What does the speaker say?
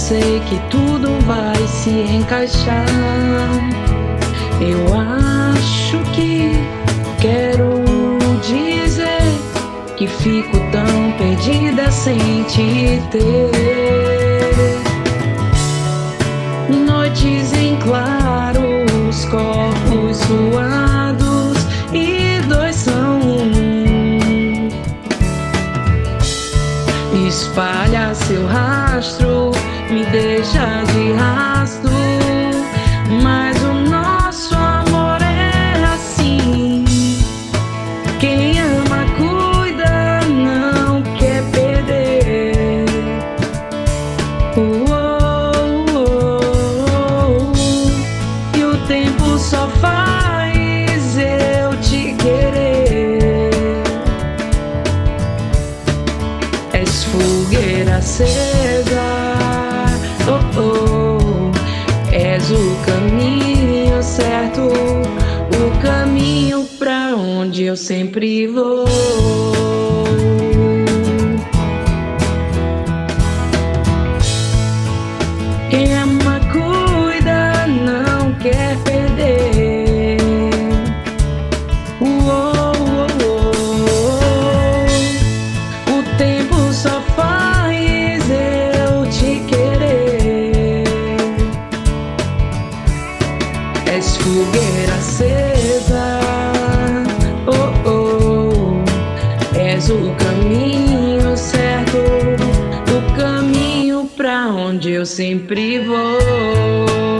sei que tudo vai se encaixar. Eu acho que quero dizer que fico tão perdida sem te ter. Noites em claros, corpos suados e dois são um. Espalha seu rastro, me deixa de rastro, mas o nosso amor é assim. Quem ama cuida, não quer perder. E o tempo só faz eu te querer. És fogueira acesa, és o caminho certo, o caminho pra onde eu sempre vou. Quem ama cuida, não quer perder. O tempo só faz eu te querer. És fogueira acesa, és o caminho certo, o caminho pra onde eu sempre vou.